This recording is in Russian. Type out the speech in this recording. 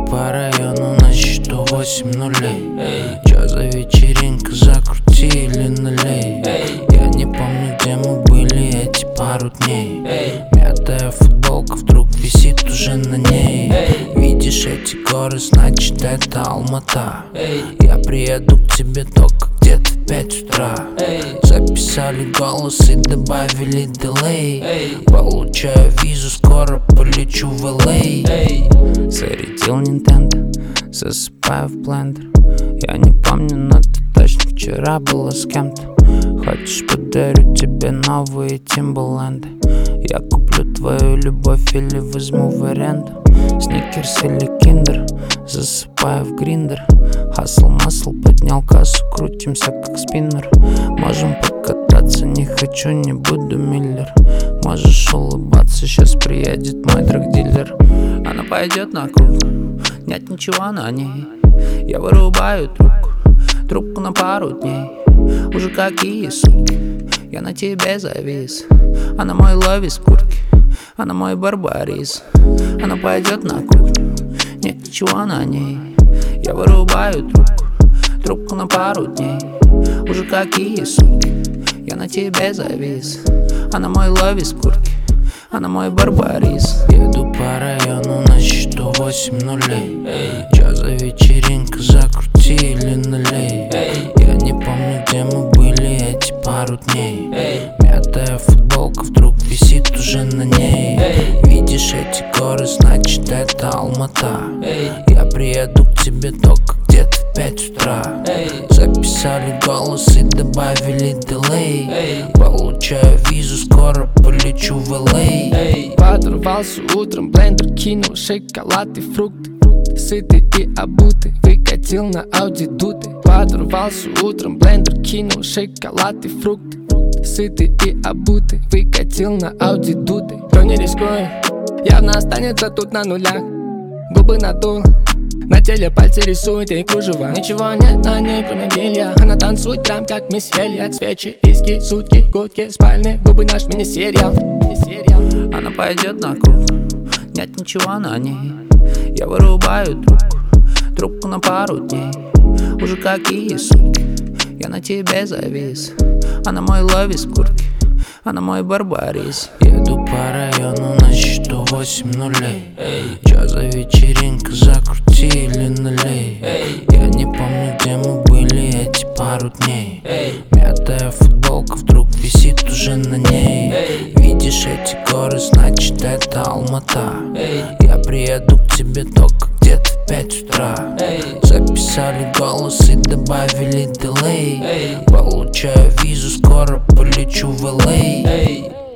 по району, на счету 8 нулей. Чё за вечеринка, закрути или налей. Я не помню, где мы были эти пару дней. Мятая футболка вдруг висит уже на ней. Видишь эти горы, значит это Алмата. Я приеду к тебе только где-то в 5 утра. Записали голос и добавили дилей. Получаю визу, скоро полечу в LA. Зарядил Nintendo, засыпаю в блендер. Я не помню, но ты точно вчера была с кем-то. Хочешь, подарю тебе новые Timberland? Я куплю твою любовь или возьму в аренду. Сникерс или киндер, засыпаю в гриндер. Хасл масл, поднял кассу, крутимся как спиннер. Можем покататься, не хочу, не буду Миллер. Можешь улыбаться, сейчас приедет мой драгдилер. Она пойдет на круг, нет ничего на ней. Я вырубаю трубку на пару дней. Уже какие сутки, я на тебе завис. Она мой ловис куртки, она мой барбарис. Она пойдет на кухню, нет ничего на ней. Я вырубаю трубку на пару дней. Уже какие сутки, я на тебе завис. Она мой ловис куртки, она мой барбарис. Еду по району, на счету 8 нулей. Чё за вечеринка, закрути или налей. Я не помню, где мы были эти пару дней. Мятая футболка вдруг висит уже на ней. Видишь эти горы, значит это Алмата. Я приеду к тебе только где-то в 5 утра. Записали голос и добавили дилей. Получаю визу, скоро полечу в LA. Подорвался утром, блендер кинул шоколад и фрукты. Сытый и обутый, выкатил на Ауди дуты. Подорвался утром, блендер кинул шоколад и фрукты. Сытый и обутый, выкатил на Ауди дуты. Кто не рискует, явно останется тут на нулях. Губы надул, на теле пальцы рисует ей кружево. Ничего нет на ней, кроме белья. Она танцует прям как мисс Хелья. Свечи, виски, сутки, гудки, спальные губы, наш мини-сериал. Она пойдет на круг, нет ничего на ней. Я вырубаю трубку на пару дней. Уже какие сутки, я на тебе завис. Она мой ловис куртки, она мой барбарис. Еду по району, на счету 8 нулей. Чё за вечеринка, закрути или налей. Я не помню, где мы были эти пару дней. Мятая футболка вдруг висит уже на ней. Видишь эти горы, значит это Алмата. Я приеду к тебе только где-то в 5 утра. Записали голос и добавили дилей. Получаю визу, скоро полечу в LA.